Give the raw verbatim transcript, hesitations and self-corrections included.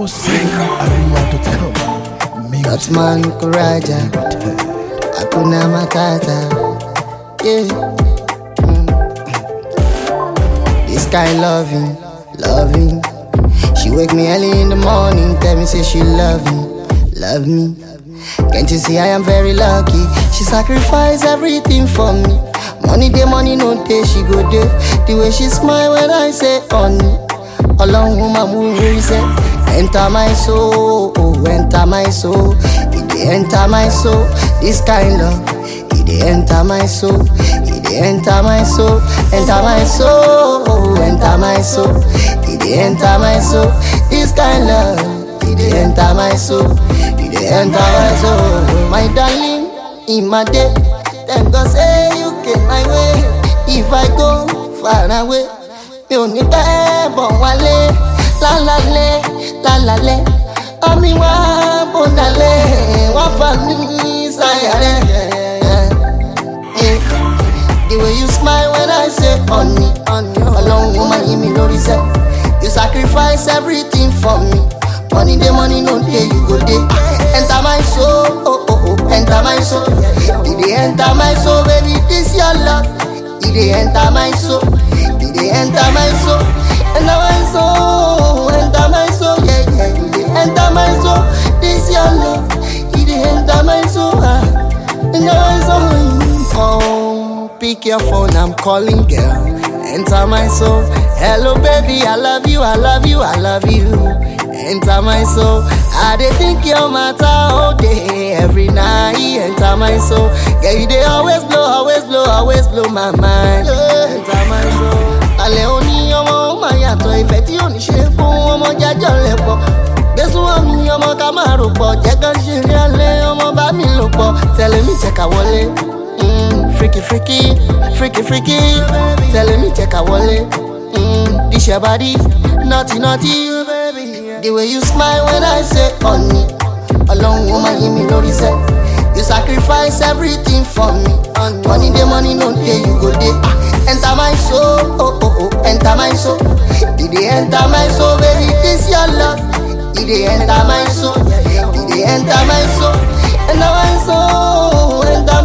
four seven arena dot com. Dotman Kuraja, Hakuna Matata. Yeah. Mm. This kind loving, loving. She wake me early in the morning, tell me say she love me, love me. Can't you see I am very lucky? She sacrifice everything for me. Money day, money no day, she go there. The way she smile when I say honey. Along with my movie say, enter my soul, oh, enter my soul. It dey enter my soul. This kind love, it dey enter my soul. It dey enter my soul, enter my soul, oh, enter my soul. It dey enter my soul. This kind love, it dey enter my soul. It dey enter my soul. My darling, in my day, them go say you came my way. If I go far away, mi ò ní bẹ́ẹ̀ bọ̀ wálé. Lálálẹ́, lálálẹ́, ọmí wá bọ̀dálẹ̀, wá fà mí sáyà rẹ̀. The way you smile when I say honey, ọlọ́run ó máa yí mi lórí sẹ́. You sacrifice everything for me. Money day, money no day, you go day. Enter my soul, oh oh oh, enter my soul. It dey enter my soul, baby, this your love. It dey enter my soul. It dey enter my soul. Enter my soul, enter my soul, yeah yeah. It dey enter my soul. This your love. It dey enter my soul, ah. Enter my soul. Oh, pick your phone, I'm calling, girl. Enter my soul. Hello, baby, I love you, I love you, I love you. Enter my soul. I dey think your matter all day, every night. Enter my soul. Girl, you dey always blow, always blow, always blow my mind. Enter my soul. Alẹ́ òní ọmọ ó máa yàtọ̀, ìfẹ́ tí ò ní ṣe fún ọmọ jájọ́ lẹ̀ pọ̀. Gbésùn ọ̀mí ọmọ ká máa rò pọ̀, jẹ́ kán ṣe rí alẹ́ ọmọ bá mi lò pọ̀. Tẹ̀lé mi jẹ́ ká wọlé. Mm, freaky freaky, freaky freaky. Tẹ̀lé mi jẹ́ ká wọlé. Mm, this your body, naughty naughty. The way you smile when I say honey, along with my me lórí sẹ́. You sacrifice everything for me. Money day, money no day, you go day. Enter my soul, oh oh oh, enter my soul. It dey enter my soul, baby, this your love. It dey enter my soul. It dey enter my soul. Enter my soul, enter